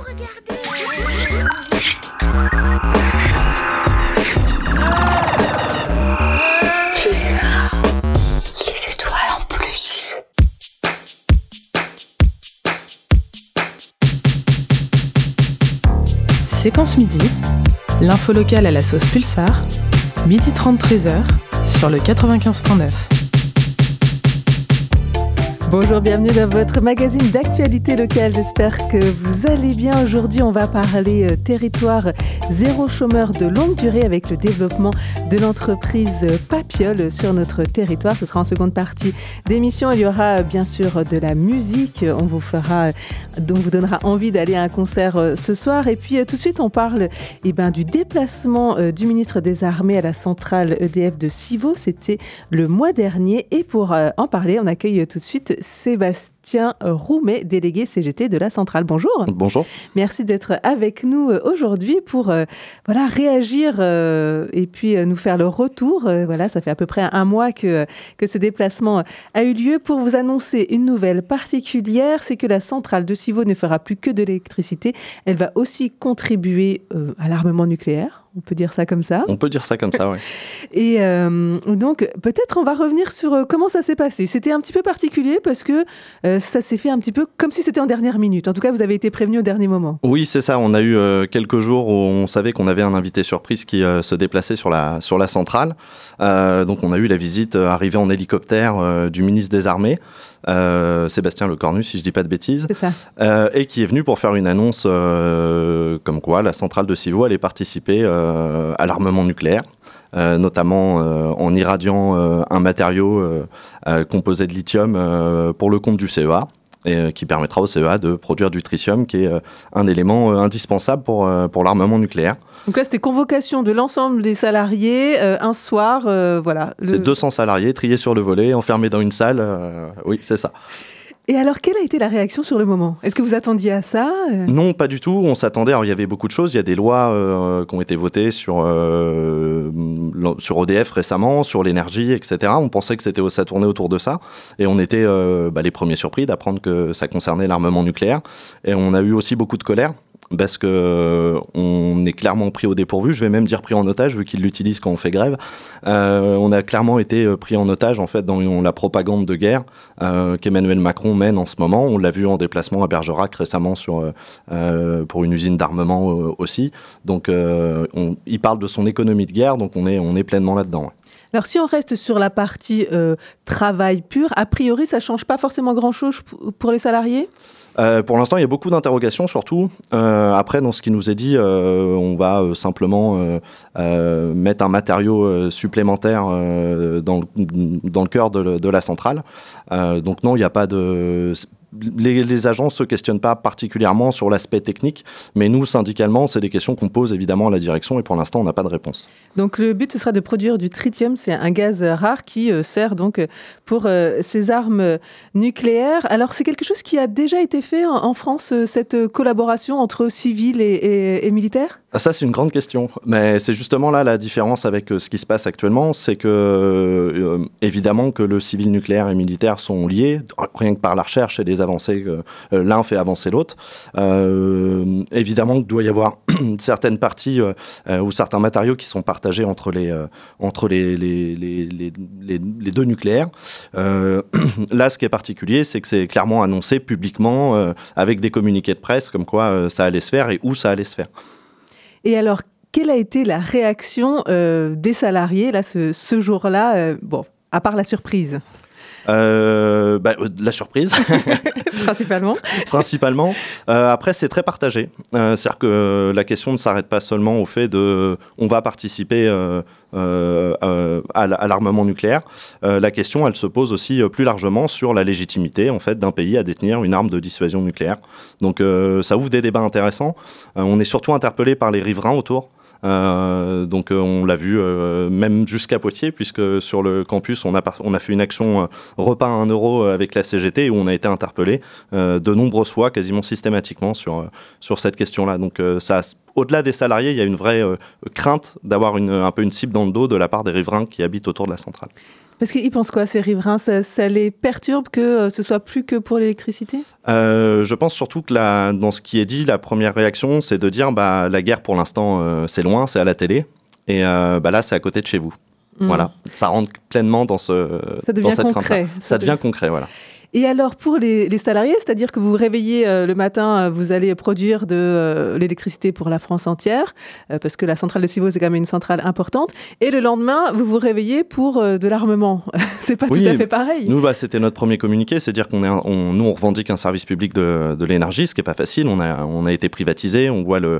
Les étoiles en plus. Séquence midi, l'info locale à la sauce Pulsar, midi 30 13h sur le 95.9. Bonjour, bienvenue dans votre magazine d'actualité locale. J'espère que vous allez bien. Aujourd'hui, on va parler territoire zéro chômeur de longue durée avec le développement de l'entreprise Papiol sur notre territoire. Ce sera en seconde partie d'émission. Il y aura bien sûr de la musique. On vous donnera envie d'aller à un concert ce soir. Et puis tout de suite, on parle du déplacement du ministre des Armées à la centrale EDF de Civaux. C'était le mois dernier. Et pour en parler, on accueille tout de suite Sébastien Roumet, délégué CGT de la centrale. Bonjour. Bonjour. Merci d'être avec nous aujourd'hui pour réagir et puis nous faire le retour. Ça fait à peu près un mois que ce déplacement a eu lieu pour vous annoncer une nouvelle particulière, c'est que la centrale de Civaux ne fera plus que de l'électricité. Elle va aussi contribuer à l'armement nucléaire. On peut dire ça comme ça. On peut dire ça comme ça, oui. Et donc, peut-être on va revenir sur comment ça s'est passé. C'était un petit peu particulier parce que ça s'est fait un petit peu comme si c'était en dernière minute. En tout cas, vous avez été prévenu au dernier moment. Oui, c'est ça. On a eu quelques jours où on savait qu'on avait un invité surprise qui se déplaçait sur la centrale. Donc, on a eu la visite arrivée en hélicoptère du ministre des Armées, Sébastien Lecornu, si je ne dis pas de bêtises. C'est ça. Et qui est venu pour faire une annonce comme quoi la centrale de Civaux allait participer à l'armement nucléaire, notamment en irradiant un matériau composé de lithium pour le compte du CEA, et qui permettra au CEA de produire du tritium, qui est un élément indispensable pour l'armement nucléaire. Donc là, c'était convocation de l'ensemble des salariés, un soir, C'est 200 salariés triés sur le volet, enfermés dans une salle, oui, c'est ça. Et alors, quelle a été la réaction sur le moment ? Est-ce que vous attendiez à ça ? Non, pas du tout. On s'attendait. Alors, il y avait beaucoup de choses. Il y a des lois qui ont été votées sur EDF récemment, sur l'énergie, etc. On pensait que ça tournait autour de ça. Et on était les premiers surpris d'apprendre que ça concernait l'armement nucléaire. Et on a eu aussi beaucoup de colère, parce qu'on est clairement pris au dépourvu, je vais même dire pris en otage, vu qu'ils l'utilisent quand on fait grève. On a clairement été pris en otage, en fait, dans la propagande de guerre qu'Emmanuel Macron mène en ce moment. On l'a vu en déplacement à Bergerac récemment pour une usine d'armement aussi. Donc, il parle de son économie de guerre, donc on est pleinement là-dedans. Ouais. Alors, si on reste sur la partie travail pur, a priori, ça ne change pas forcément grand-chose pour les salariés ? Pour l'instant, il y a beaucoup d'interrogations, surtout. Après, dans ce qui nous est dit, on va simplement mettre un matériau supplémentaire dans le cœur de la centrale. Donc non, il n'y a pas de... Les agents ne se questionnent pas particulièrement sur l'aspect technique, mais nous, syndicalement, c'est des questions qu'on pose évidemment à la direction et pour l'instant, on n'a pas de réponse. Donc le but, ce sera de produire du tritium, c'est un gaz rare qui sert donc pour ces armes nucléaires. Alors c'est quelque chose qui a déjà été fait en France, cette collaboration entre civils et militaires ? Ça, c'est une grande question, mais c'est justement là la différence avec ce qui se passe actuellement, c'est que évidemment que le civil nucléaire et militaire sont liés, rien que par la recherche et les avancées, l'un fait avancer l'autre. Évidemment qu'il doit y avoir certaines parties ou certains matériaux qui sont partagés entre les deux nucléaires. Là, ce qui est particulier, c'est que c'est clairement annoncé publiquement avec des communiqués de presse comme quoi ça allait se faire et où ça allait se faire. Et alors, quelle a été la réaction des salariés là, ce jour-là, à part la surprise ? La surprise. Principalement. Après, c'est très partagé. C'est-à-dire que la question ne s'arrête pas seulement au fait on va participer à l'armement nucléaire. La question, elle se pose aussi plus largement sur la légitimité en fait, d'un pays à détenir une arme de dissuasion nucléaire. Donc ça ouvre des débats intéressants. On est surtout interpellé par les riverains autour. Donc on l'a vu même jusqu'à Poitiers, puisque sur le campus on a fait une action repas à 1 euro avec la CGT où on a été interpellé de nombreuses fois, quasiment systématiquement sur cette question-là. Donc ça, au-delà des salariés, il y a une vraie crainte d'avoir un peu une cible dans le dos de la part des riverains qui habitent autour de la centrale. Parce qu'ils pensent quoi, ces riverains ? Ça les perturbe que ce soit plus que pour l'électricité ? Je pense surtout que dans ce qui est dit, la première réaction, c'est de dire la guerre pour l'instant, c'est loin, c'est à la télé. Et là, c'est à côté de chez vous. Voilà, ça rentre pleinement dans cette crainte-là. Ça devient concret, voilà. Et alors, pour les salariés, c'est-à-dire que vous vous réveillez le matin, vous allez produire de l'électricité pour la France entière, parce que la centrale de Civaux, c'est quand même une centrale importante. Et le lendemain, vous vous réveillez pour de l'armement. C'est pas tout à fait pareil. Nous, c'était notre premier communiqué, c'est-à-dire on revendique un service public de l'énergie, ce qui n'est pas facile. On a été privatisé, on voit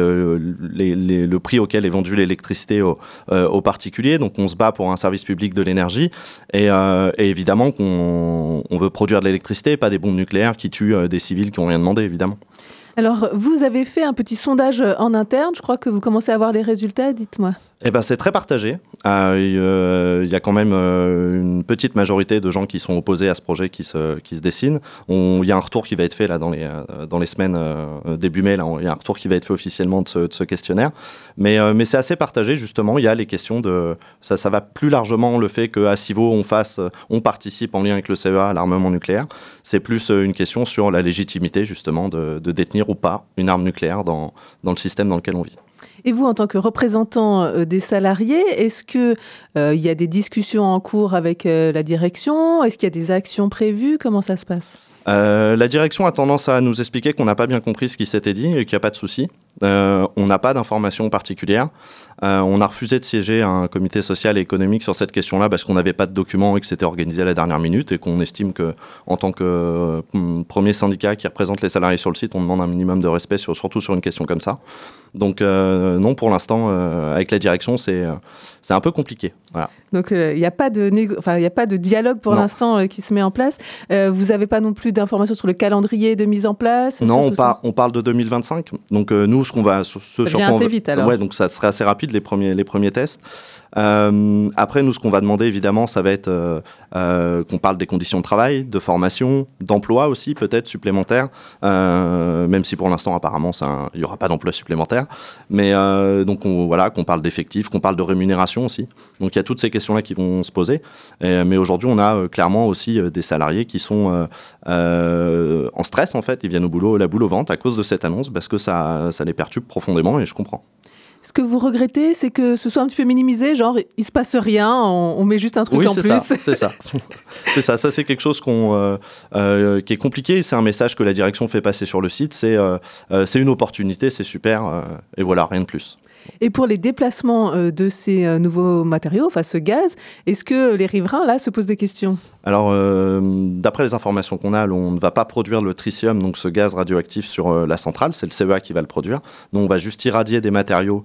le prix auquel est vendue l'électricité aux particuliers. Donc, on se bat pour un service public de l'énergie. Et évidemment qu'on veut produire de l'électricité, pas des bombes nucléaires qui tuent des civils qui n'ont rien demandé, évidemment. Alors, vous avez fait un petit sondage en interne. Je crois que vous commencez à avoir les résultats. Dites-moi. C'est très partagé. Il y a quand même une petite majorité de gens qui sont opposés à ce projet qui se dessine. Il y a un retour qui va être fait là, dans les semaines début mai. Là, il y a un retour qui va être fait officiellement de ce questionnaire. Mais c'est assez partagé, justement. Il y a les questions de... Ça va plus largement le fait qu'à Civaux, on participe en lien avec le CEA à l'armement nucléaire. C'est plus une question sur la légitimité, justement, de détenir ou pas une arme nucléaire dans le système dans lequel on vit. Et vous, en tant que représentant des salariés, est-ce qu'il y a des discussions en cours avec la direction ? Est-ce qu'il y a des actions prévues ? Comment ça se passe ? La direction a tendance à nous expliquer qu'on n'a pas bien compris ce qui s'était dit et qu'il n'y a pas de souci. On n'a pas d'informations particulières. On a refusé de siéger à un comité social et économique sur cette question-là parce qu'on n'avait pas de documents et que c'était organisé à la dernière minute et qu'on estime qu'en tant que premier syndicat qui représente les salariés sur le site, on demande un minimum de respect, surtout sur une question comme ça. Donc non, pour l'instant, avec la direction, c'est un peu compliqué. Voilà. Donc il n'y a pas de dialogue pour l'instant qui se met en place. Vous n'avez pas non plus d'informations sur le calendrier de mise en place ? Non, on parle de 2025. Donc nous, ce qu'on va... Ça vient assez vite alors. Ouais, donc ça serait assez rapide les premiers tests. Après, nous, ce qu'on va demander, évidemment, ça va être qu'on parle des conditions de travail, de formation, d'emploi aussi, peut-être supplémentaires, même si pour l'instant, apparemment, il n'y aura pas d'emploi supplémentaire. Mais donc, qu'on parle d'effectifs, qu'on parle de rémunération aussi. Donc, il y a toutes ces questions-là qui vont se poser. Mais aujourd'hui, on a clairement aussi des salariés qui sont en stress, en fait. Ils viennent au boulot, la boule au ventre à cause de cette annonce, parce que ça les perturbe profondément, et je comprends. Ce que vous regrettez, c'est que ce soit un petit peu minimisé, genre il se passe rien, on met juste un truc en plus. Oui, c'est ça. C'est ça. Ça, c'est quelque chose qui est compliqué. C'est un message que la direction fait passer sur le site. C'est une opportunité, c'est super. Et voilà, rien de plus. Et pour les déplacements de ces nouveaux matériaux, enfin ce gaz, est-ce que les riverains, là, se posent des questions ? Alors, d'après les informations qu'on a, on ne va pas produire le tritium, donc ce gaz radioactif sur la centrale, c'est le CEA qui va le produire. Nous, on va juste irradier des matériaux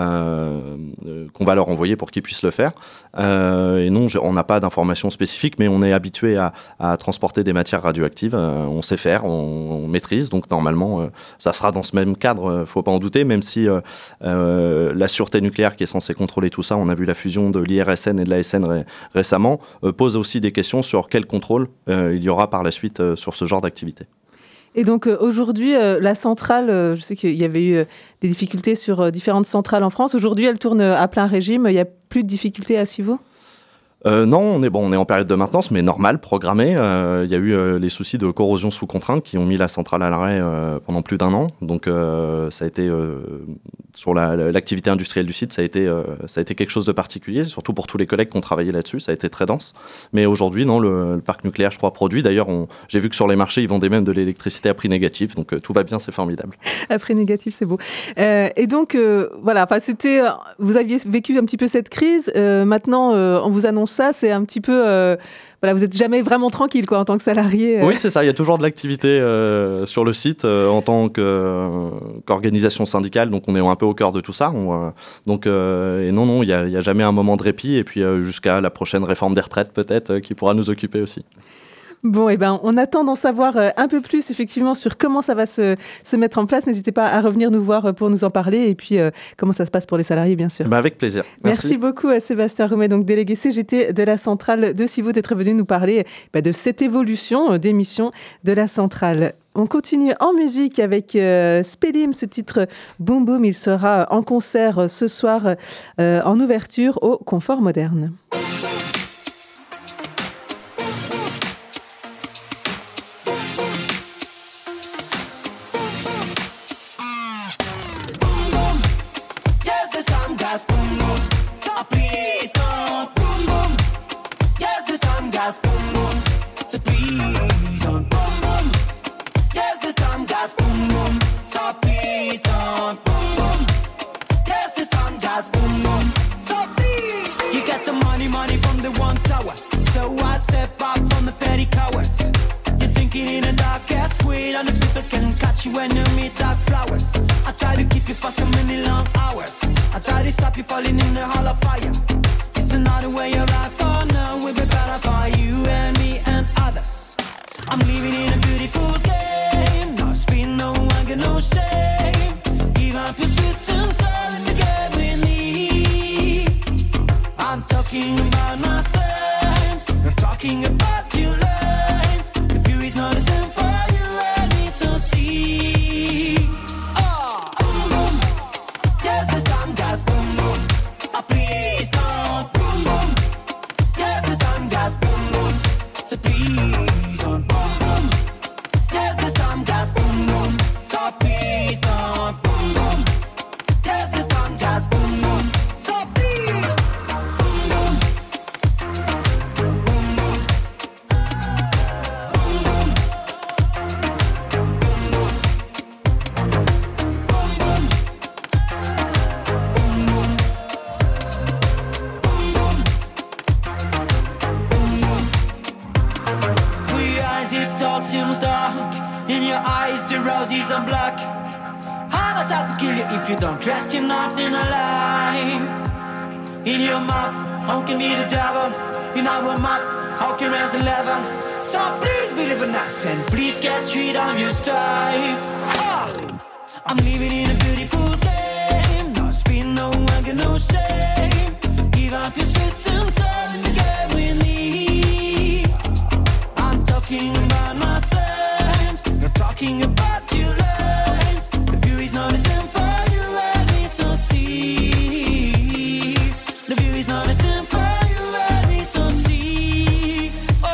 qu'on va leur envoyer pour qu'ils puissent le faire. Et non, on n'a pas d'informations spécifiques, mais on est habitué à transporter des matières radioactives. On sait faire, on maîtrise, donc normalement, ça sera dans ce même cadre, il ne faut pas en douter, même si... la sûreté nucléaire qui est censée contrôler tout ça, on a vu la fusion de l'IRSN et de l'ASN récemment, pose aussi des questions sur quel contrôle il y aura par la suite sur ce genre d'activité. Et donc aujourd'hui, la centrale, je sais qu'il y avait eu des difficultés sur différentes centrales en France. Aujourd'hui, elle tourne à plein régime. Il n'y a plus de difficultés à Civaux ? Non, on est en période de maintenance, mais normal, programmé. Il y a eu les soucis de corrosion sous contrainte qui ont mis la centrale à l'arrêt pendant plus d'1 an. Donc ça a été sur l'activité industrielle du site, ça a été quelque chose de particulier, surtout pour tous les collègues qui ont travaillé là-dessus. Ça a été très dense. Mais aujourd'hui, non, le parc nucléaire, je crois, produit. D'ailleurs, j'ai vu que sur les marchés, ils vendaient même de l'électricité à prix négatif. Donc tout va bien, c'est formidable. À prix négatif, c'est beau. Et donc voilà. Enfin, vous aviez vécu un petit peu cette crise. Maintenant, on vous annonce ça, c'est un petit peu... vous n'êtes jamais vraiment tranquille en tant que salarié. Oui, c'est ça. Il y a toujours de l'activité sur le site en tant qu'organisation syndicale. Donc, on est un peu au cœur de tout ça. Et non, il n'y a jamais un moment de répit. Et puis, jusqu'à la prochaine réforme des retraites, peut-être, qui pourra nous occuper aussi. Bon, on attend d'en savoir un peu plus, effectivement, sur comment ça va se mettre en place. N'hésitez pas à revenir nous voir pour nous en parler et puis comment ça se passe pour les salariés, bien sûr. Avec plaisir. Merci beaucoup à Sébastien Roumet, donc délégué CGT de la centrale de Civaux, d'être venu nous parler de cette évolution des missions de la centrale. On continue en musique avec Spélim, ce titre Boom Boom. Il sera en concert ce soir en ouverture au Confort Moderne. gas, boom boom. So please don't boom boom. Yes, this time gas, boom boom. So please don't boom boom. Yes, this time gas, boom boom. So please don't boom boom. Yes, this time gas, boom boom. So please, you get some money from the one tower. So I step out from the petty cowards. You're thinking in a darkest way, and the people can catch you when you meet dark flowers. I try to keep you for so many long hours. I try to stop you falling in the hall of fire. It's another way of life for now. Will be better for you and me and others. I'm living in a beautiful game. No spin, no anger, no shame. Give up your streets and come and get with me. I'm talking about my times. You're talking about your lines. The fury's not the same for you and me, so see. Boom, boom. Yes, this time gas, boom, boom. So please don't boom, boom. Yes, this time gas, boom, boom. So please don't boom, boom. Yes, this time gas, boom, boom. So please don't boom, boom. Yes, this time gas, boom, boom. So please boom, boom. Boom, boom. Boom, boom. Boom, boom. Boom, boom. Boom, boom. Boom, boom. For your eyes it all seems dark. In your eyes the roses are black. Heart attack will kill you if you don't trust in nothing alive. In your mouth, how can be the devil? In our mouth, how can raise the level? So please believe in us and please get rid of your strife. I'm living in a beautiful game. No spin, no anger, no shame. Give up your stress and come and get with me. I'm talking about my times. You're talking about your lines. The view is not the same for you and me, so see. The view is not the same for you and me, so see.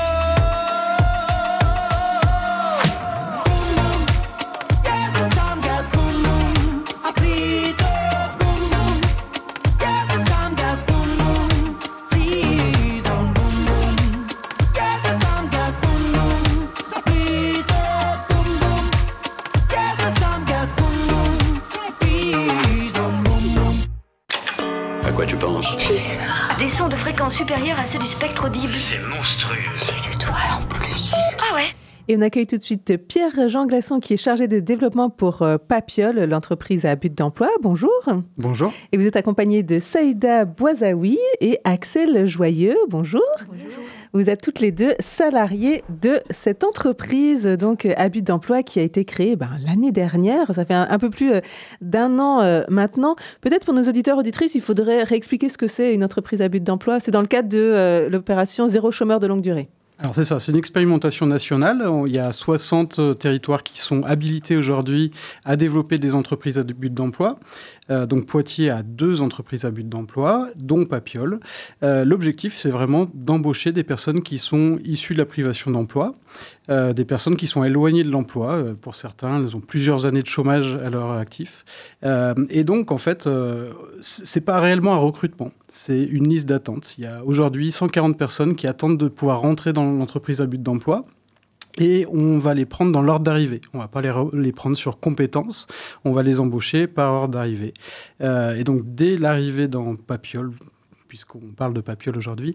Boom, boom. Yes, this time gas, boom, boom. Please don't boom, boom. Yes, this time gas, boom, boom. Please don't boom, boom. Yes, this time gas, boom, boom. Please don't boom, boom. Yes, this time gas, boom, boom. Please don't boom, boom. À quoi tu penses? Pulsar. Des sons de fréquence supérieure à ceux du spectre audible. C'est monstrueux. Les étoiles en plus. Ah ouais? Et on accueille tout de suite Pierre-Jean Glasson qui est chargé de développement pour Papiol, l'entreprise à but d'emploi. Bonjour. Bonjour. Et vous êtes accompagné de Saïda Bouazaoui et Axel Joyeux. Bonjour. Bonjour. Vous êtes toutes les deux salariées de cette entreprise donc à but d'emploi qui a été créée l'année dernière. Ça fait un peu plus d'un an maintenant. Peut-être pour nos auditeurs, auditrices, il faudrait réexpliquer ce que c'est une entreprise à but d'emploi. C'est dans le cadre de l'opération Zéro chômeur de longue durée. Alors c'est ça, c'est une expérimentation nationale. Il y a 60 territoires qui sont habilités aujourd'hui à développer des entreprises à but d'emploi. Donc Poitiers a 2 entreprises à but d'emploi, dont Papiol. L'objectif, c'est vraiment d'embaucher des personnes qui sont issues de la privation d'emploi, des personnes qui sont éloignées de l'emploi. Pour certains, elles ont plusieurs années de chômage à leur actif. Et donc, en fait, c'est pas réellement un recrutement. C'est une liste d'attente. Il y a aujourd'hui 140 personnes qui attendent de pouvoir rentrer dans l'entreprise à but d'emploi. Et on va les prendre dans l'ordre d'arrivée. On ne va pas les prendre sur compétences, on va les embaucher par ordre d'arrivée. Et donc, dès l'arrivée dans Papiol, puisqu'on parle de Papiol aujourd'hui,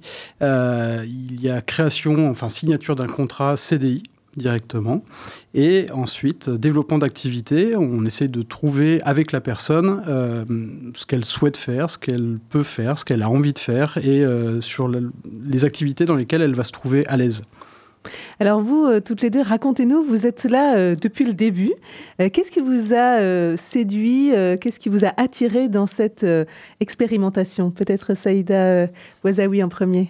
il y a signature d'un contrat CDI directement. Et ensuite, développement d'activité, on essaie de trouver avec la personne ce qu'elle souhaite faire, ce qu'elle peut faire, ce qu'elle a envie de faire et sur les activités dans lesquelles elle va se trouver à l'aise. Alors vous, toutes les deux, racontez-nous, vous êtes là depuis le début. Qu'est-ce qui vous a séduit, qu'est-ce qui vous a attiré dans cette expérimentation? Peut-être Saïda Bouazaoui en premier.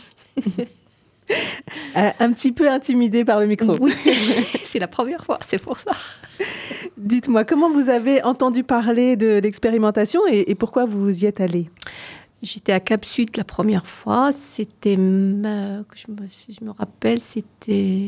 Un petit peu intimidée par le micro. Oui, c'est la première fois, c'est pour ça. Dites-moi, comment vous avez entendu parler de l'expérimentation et pourquoi vous y êtes allé? J'étais à Cap Sud la première fois. C'était, je me rappelle, c'était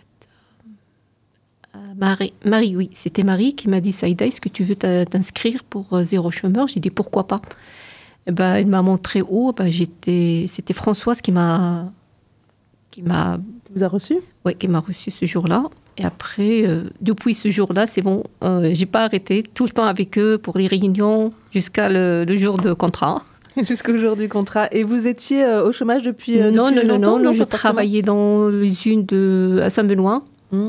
Marie, oui. C'était Marie qui m'a dit, Saïda, est-ce que tu veux t'inscrire pour Zéro chômeur? J'ai dit, pourquoi pas? il m'a montré où. C'était Françoise qui m'a Vous a reçu? Oui, qui m'a reçu ce jour-là. Et après, depuis ce jour-là, c'est bon, j'ai pas arrêté. Tout le temps avec eux pour les réunions jusqu'à le jour de contrat. Jusqu'au jour du contrat. Et vous étiez au chômage depuis Non, longtemps? je travaillais dans l'usine à Saint-Benoît.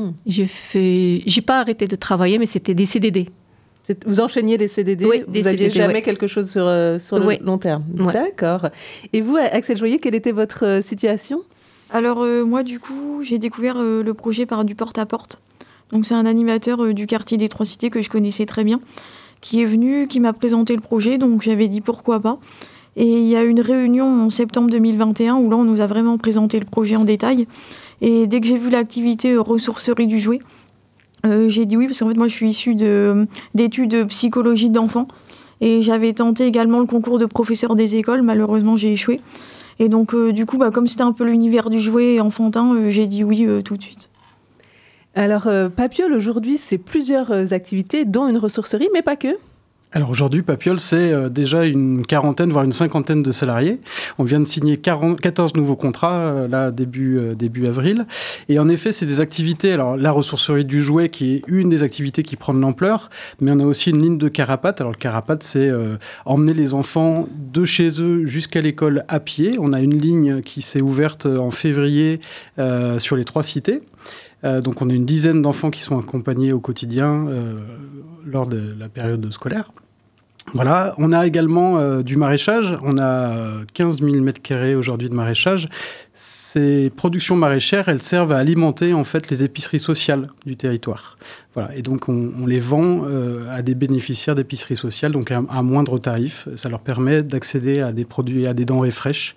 J'ai pas arrêté de travailler, mais c'était des CDD. Vous enchaîniez les CDD? Oui, vous n'aviez jamais quelque chose sur le long terme? Ouais. D'accord. Et vous, Axel Joyer, quelle était votre situation? Alors moi, du coup, j'ai découvert le projet par du porte-à-porte. Donc c'est un animateur du quartier des Trois Cités que je connaissais très bien, qui est venu, qui m'a présenté le projet, donc j'avais dit pourquoi pas. Et il y a eu une réunion en septembre 2021 où là, on nous a vraiment présenté le projet en détail. Et dès que j'ai vu l'activité ressourcerie du jouet, j'ai dit oui, parce qu'en fait, moi, je suis issue d'études psychologie d'enfants. Et j'avais tenté également le concours de professeur des écoles. Malheureusement, j'ai échoué. Et donc, du coup, comme c'était un peu l'univers du jouet enfantin, j'ai dit oui tout de suite. Alors, Papiol, aujourd'hui, c'est plusieurs activités, dont une ressourcerie, mais pas que. Alors aujourd'hui, Papiol, c'est déjà une quarantaine, voire une cinquantaine de salariés. On vient de signer 14 nouveaux contrats, là, début avril. Et en effet, c'est des activités, alors la ressourcerie du jouet, qui est une des activités qui prend de l'ampleur, mais on a aussi une ligne de carapate. Alors le carapate, c'est emmener les enfants de chez eux jusqu'à l'école à pied. On a une ligne qui s'est ouverte en février sur les Trois Cités. Donc on a une dizaine d'enfants qui sont accompagnés au quotidien lors de la période scolaire. Voilà, on a également du maraîchage. On a 15 000 m² aujourd'hui de maraîchage. Ces productions maraîchères, elles servent à alimenter en fait les épiceries sociales du territoire. Voilà, et donc on les vend à des bénéficiaires d'épiceries sociales, donc à moindre tarif. Ça leur permet d'accéder à des produits, à des denrées fraîches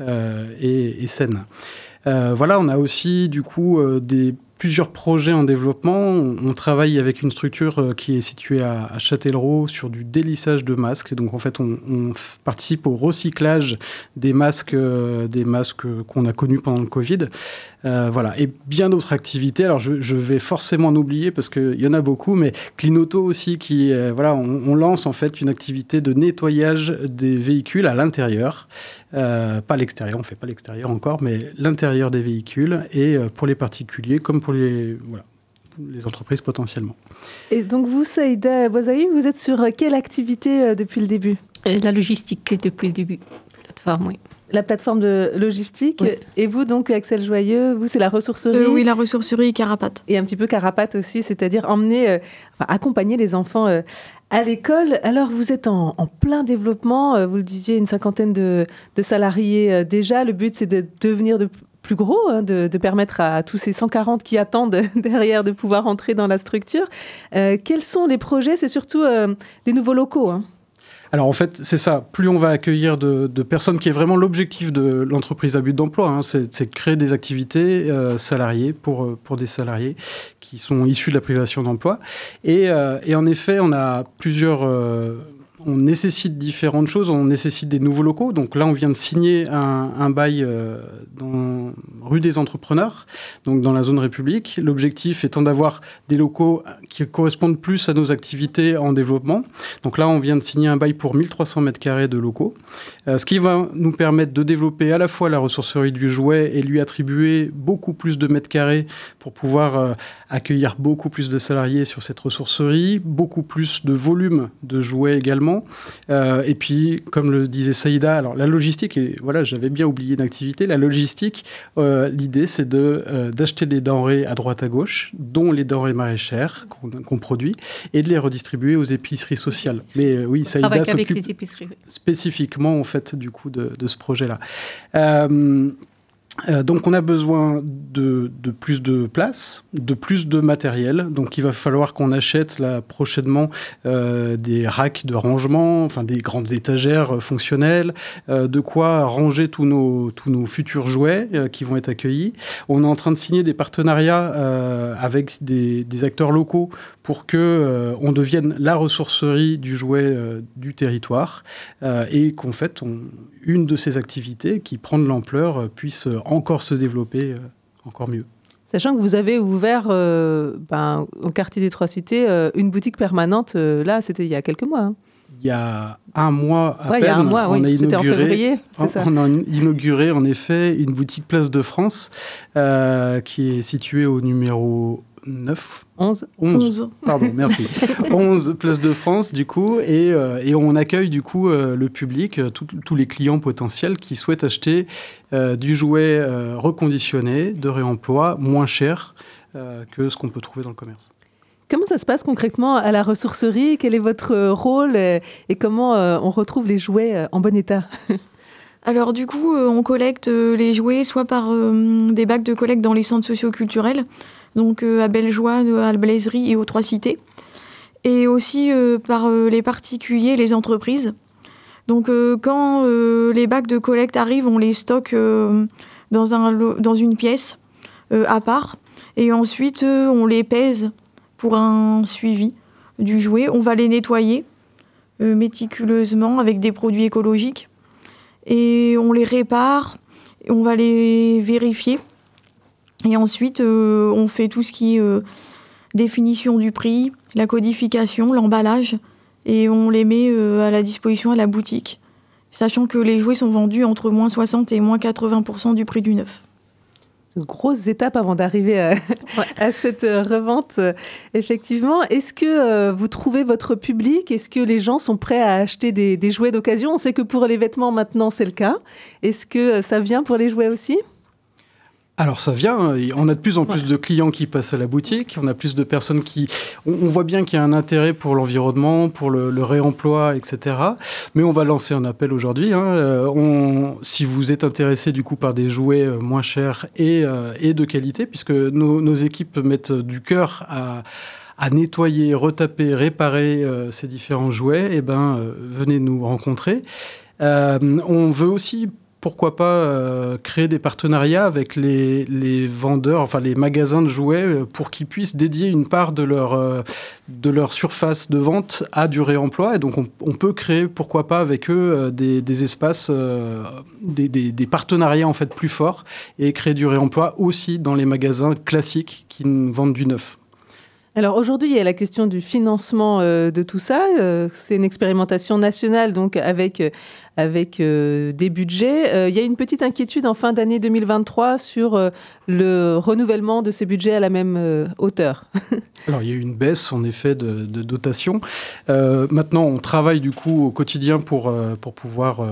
et saines. Voilà, on a aussi du coup plusieurs projets en développement. On travaille avec une structure qui est située à Châtellerault sur du délissage de masques. Donc en fait, on participe au recyclage des masques qu'on a connus pendant le Covid. Voilà, et bien d'autres activités. Alors je vais forcément en oublier parce qu'il y en a beaucoup, mais Clinoto aussi, qui voilà, on lance en fait une activité de nettoyage des véhicules à l'intérieur, pas l'extérieur, on fait pas l'extérieur encore, mais l'intérieur des véhicules, et pour les particuliers comme pour les entreprises potentiellement. Et donc vous, Saïda Bouazaï, vous êtes sur quelle activité depuis le début? La logistique depuis le début, plateforme, oui. La plateforme de logistique. Oui. Et vous, donc, Axel Joyeux, vous, c'est la ressourcerie? Oui, la ressourcerie Carapate. Et un petit peu Carapate aussi, c'est-à-dire accompagner les enfants à l'école. Alors, vous êtes en plein développement, vous le disiez, une cinquantaine de salariés déjà. Le but, c'est de devenir plus gros, de permettre à tous ces 140 qui attendent derrière de pouvoir entrer dans la structure. Quels sont les projets? C'est surtout des nouveaux locaux, Alors en fait, c'est ça. Plus on va accueillir de personnes, qui est vraiment l'objectif de l'entreprise à but d'emploi, c'est de créer des activités salariées pour des salariés qui sont issus de la privation d'emploi. Et en effet, on a plusieurs... on nécessite différentes choses, on nécessite des nouveaux locaux. Donc là, on vient de signer un bail dans rue des Entrepreneurs, donc dans la zone République. L'objectif étant d'avoir des locaux qui correspondent plus à nos activités en développement. Donc là, on vient de signer un bail pour 1300 m² de locaux, ce qui va nous permettre de développer à la fois la ressourcerie du jouet et lui attribuer beaucoup plus de mètres carrés pour pouvoir accueillir beaucoup plus de salariés sur cette ressourcerie, beaucoup plus de volume de jouets également. Et puis, comme le disait Saïda, alors la logistique, et voilà, j'avais bien oublié une activité, la logistique, l'idée c'est d'acheter des denrées à droite à gauche, dont les denrées maraîchères qu'on produit, et de les redistribuer aux épiceries sociales. Mais oui, Saïda s'occupe spécifiquement en fait du coup de ce projet-là. Donc on a besoin de plus de place, de plus de matériel. Donc il va falloir qu'on achète là prochainement des racks de rangement, enfin des grandes étagères fonctionnelles, de quoi ranger tous nos futurs jouets qui vont être accueillis. On est en train de signer des partenariats avec des acteurs locaux pour que on devienne la ressourcerie du jouet du territoire et qu'en fait une de ces activités qui prend de l'ampleur puisse encore se développer encore mieux. Sachant que vous avez ouvert au quartier des Trois Cités une boutique permanente, là c'était il y a quelques mois. il y a un mois à peine, il y a un mois, oui. C'était en février, c'est ça. On a inauguré en effet une boutique Place de France qui est située au numéro 11, pardon, merci. 11 Place de France, du coup, et on accueille, du coup, le public, tous les clients potentiels qui souhaitent acheter du jouet reconditionné, de réemploi, moins cher que ce qu'on peut trouver dans le commerce. Comment ça se passe concrètement à la ressourcerie ? Quel est votre rôle et comment on retrouve les jouets en bon état ? Alors du coup, on collecte les jouets soit par des bacs de collecte dans les centres socio-culturels, donc à Bellejoie, à la Blaiserie et aux Trois Cités, et aussi par les particuliers, les entreprises. Donc quand les bacs de collecte arrivent, on les stocke dans une pièce à part, et ensuite on les pèse pour un suivi du jouet. On va les nettoyer méticuleusement avec des produits écologiques, et on les répare, et on va les vérifier. Et ensuite, on fait tout ce qui est définition du prix, la codification, l'emballage, et on les met à la disposition à la boutique, sachant que les jouets sont vendus entre moins 60 et moins 80% du prix du neuf. C'est une grosse étape avant d'arriver à cette revente, effectivement. Est-ce que vous trouvez votre public ? Est-ce que les gens sont prêts à acheter des jouets d'occasion ? On sait que pour les vêtements, maintenant, c'est le cas. Est-ce que ça vient pour les jouets aussi ? Alors ça vient, on a de plus en plus de clients qui passent à la boutique, on a plus de personnes qui... On voit bien qu'il y a un intérêt pour l'environnement, pour le réemploi, etc. Mais on va lancer un appel aujourd'hui. Si vous êtes intéressé du coup par des jouets moins chers et de qualité, puisque nos équipes mettent du cœur à nettoyer, retaper, réparer ces différents jouets, venez nous rencontrer. On veut aussi... Pourquoi pas créer des partenariats avec les vendeurs, enfin les magasins de jouets, pour qu'ils puissent dédier une part de leur surface de vente à du réemploi. Et donc on peut créer, pourquoi pas avec eux, des espaces, des partenariats en fait plus forts, et créer du réemploi aussi dans les magasins classiques qui vendent du neuf. Alors aujourd'hui, il y a la question du financement de tout ça. C'est une expérimentation nationale, donc avec des budgets. Il y a une petite inquiétude en fin d'année 2023 sur le renouvellement de ces budgets à la même hauteur. Alors, il y a eu une baisse, en effet, de dotation. Maintenant, on travaille, du coup, au quotidien pour pouvoir...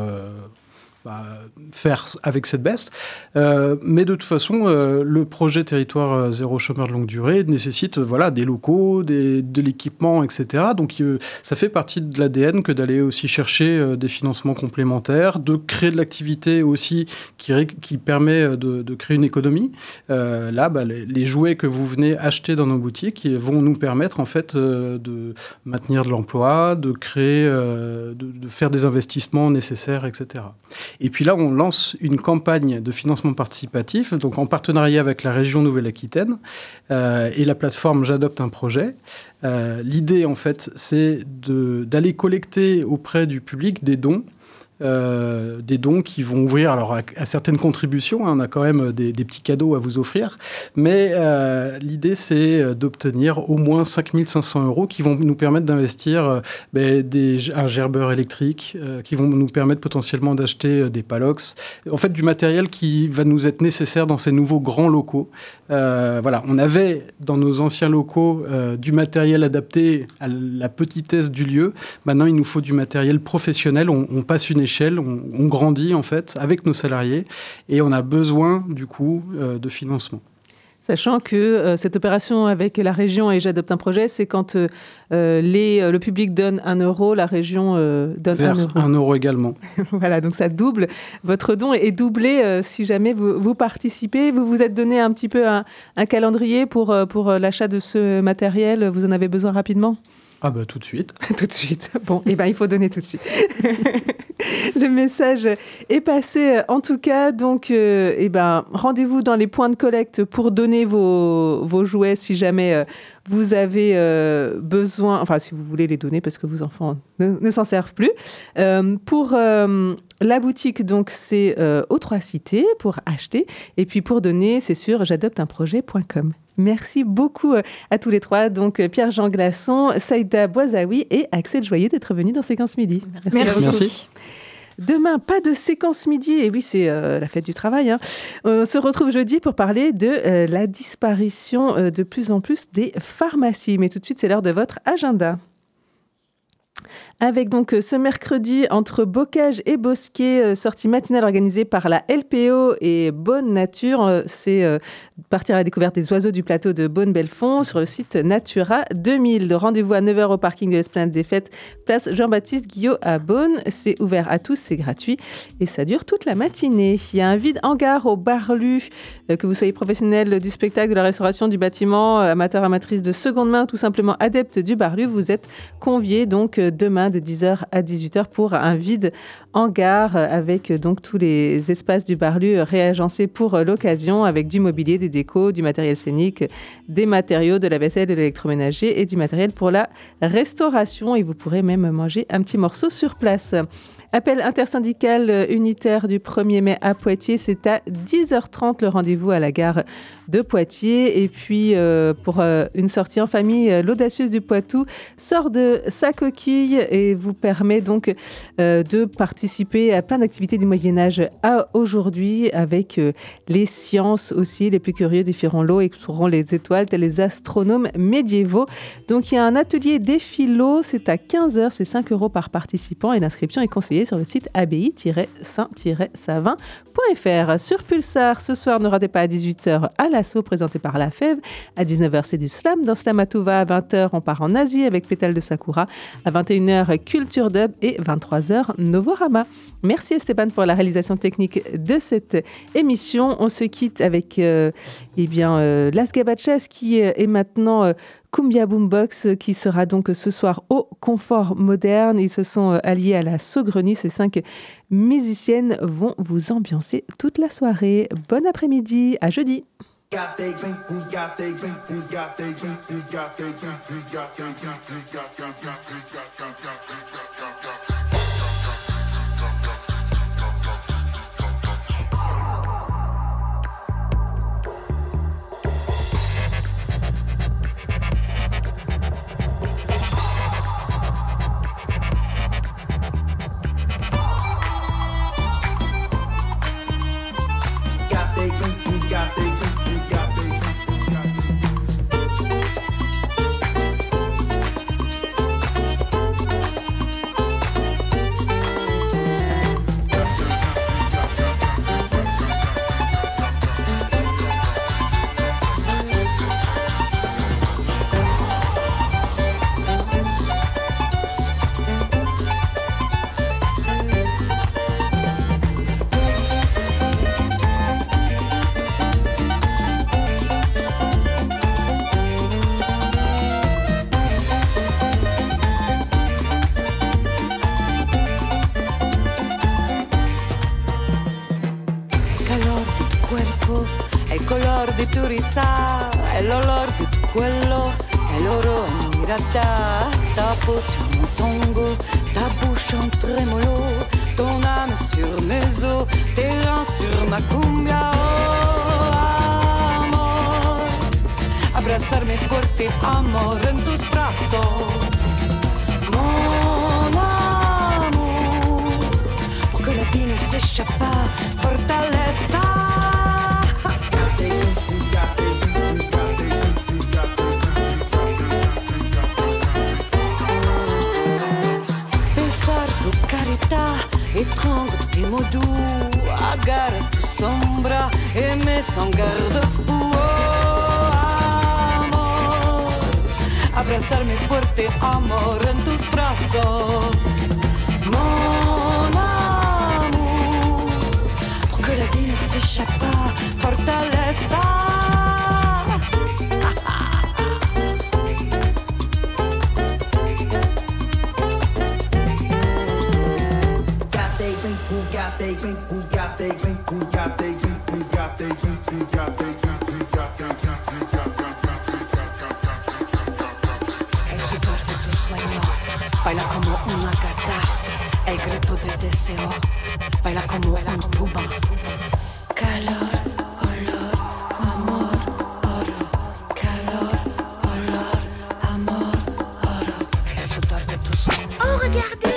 faire avec cette baisse. Mais de toute façon, le projet Territoire Zéro Chômeur de Longue Durée nécessite des locaux, de l'équipement, etc. Donc ça fait partie de l'ADN que d'aller aussi chercher des financements complémentaires, de créer de l'activité aussi qui permet de créer une économie. Les jouets que vous venez acheter dans nos boutiques vont nous permettre en fait de maintenir de l'emploi, de créer, de faire des investissements nécessaires, etc. Et puis là, on lance une campagne de financement participatif, donc en partenariat avec la région Nouvelle-Aquitaine et la plateforme J'adopte un projet. L'idée, en fait, c'est d'aller collecter auprès du public des dons qui vont ouvrir alors à certaines contributions. On a quand même des petits cadeaux à vous offrir. Mais l'idée, c'est d'obtenir au moins 5 500 € qui vont nous permettre d'investir un gerbeur électrique, qui vont nous permettre potentiellement d'acheter des palox. En fait, du matériel qui va nous être nécessaire dans ces nouveaux grands locaux. On avait dans nos anciens locaux du matériel adapté à la petitesse du lieu. Maintenant, il nous faut du matériel professionnel. On passe une échelle, on grandit en fait avec nos salariés et on a besoin du coup de financement. Sachant que cette opération avec la région et J'adopte un projet, c'est quand le public donne 1 €, la région donne verse 1 € également. Voilà, donc ça double. Votre don est doublé si jamais vous participez. Vous vous êtes donné un petit peu un calendrier pour l'achat de ce matériel. Vous en avez besoin rapidement ? Ah tout de suite. Tout de suite. Bon, il faut donner tout de suite. Le message est passé. En tout cas, donc, rendez-vous dans les points de collecte pour donner vos jouets si jamais vous avez besoin, enfin si vous voulez les donner parce que vos enfants ne s'en servent plus. Pour la boutique, donc c'est aux 3 cités pour acheter. Et puis pour donner, c'est sur j'adopteunprojet.com. Merci beaucoup à tous les 3. Donc Pierre-Jean Glasson, Saïda Boisaoui et Axel Joyer d'être venus dans Séquence Midi. Merci. Demain, pas de séquence midi. Et oui, c'est la fête du travail. On se retrouve jeudi pour parler de la disparition de plus en plus des pharmacies. Mais tout de suite, c'est l'heure de votre agenda. Avec donc ce mercredi entre Bocage et Bosquet, sortie matinale organisée par la LPO et Bonne Nature. C'est partir à la découverte des oiseaux du plateau de Beaune-Belfond sur le site Natura 2000. Rendez-vous à 9h au parking de l'Esplanade des Fêtes, place Jean-Baptiste Guillot à Beaune. C'est ouvert à tous, c'est gratuit et ça dure toute la matinée. Il y a un vide hangar au Barlu, que vous soyez professionnel du spectacle, de la restauration, du bâtiment, amateur, amatrice de seconde main ou tout simplement adepte du Barlu. Vous êtes conviés donc demain de 10h à 18h pour un vide hangar avec donc tous les espaces du Barlu réagencés pour l'occasion avec du mobilier, des décos, du matériel scénique, des matériaux, de la vaisselle, de l'électroménager et du matériel pour la restauration. Et vous pourrez même manger un petit morceau sur place. Appel intersyndical unitaire du 1er mai à Poitiers, c'est à 10h30 le rendez-vous à la gare de Poitiers. Et puis pour une sortie en famille, l'Audacieuse du Poitou sort de sa coquille et vous permet donc de participer à plein d'activités du Moyen-Âge à aujourd'hui avec les sciences aussi. Les plus curieux défieront l'eau et exploreront les étoiles tels les astronomes médiévaux. Donc il y a un atelier des philos, c'est à 15h, c'est 5 € par participant et l'inscription est conseillée sur le site abbaye-saint-savin.fr. Sur Pulsar, ce soir, ne ratez pas à 18h à l'assaut présenté par La Fève. À 19h, c'est du slam. Dans Slamatouva, à 20h, on part en Asie avec Pétale de Sakura. À 21h, Culture Dub et 23h, Novorama. Merci Esteban pour la réalisation technique de cette émission. On se quitte avec Las Gabaches qui est maintenant Cumbia Boombox qui sera donc ce soir au Confort Moderne. Ils se sont alliés à la Saugrenie. Ces 5 musiciennes vont vous ambiancer toute la soirée. Bon après-midi, à jeudi. El olor de tu cuello, el oro en mirada, ta peau sur mon tango, ta bouche en trémolo, ton âme sur mes os, tes reins sur ma cumbia, oh amor, abrazarme fuerte, amor en tus brazos, mon amour, pour que la vie ne s'échappe pas, fortaleza. Étrangle tes mots doux, agarre tu sombra et mets sans garde-fou, oh amor, abrazarme fuerte, amor en tus brazos, mon amour, pour que la vie ne s'échappe pas, fortaleza. baila como una gata, el grito de deseo, baila como un puma. Calor, olor, amor, oro. Calor, olor, amor, oro. El sudor de tus ojos. Oh, regardez!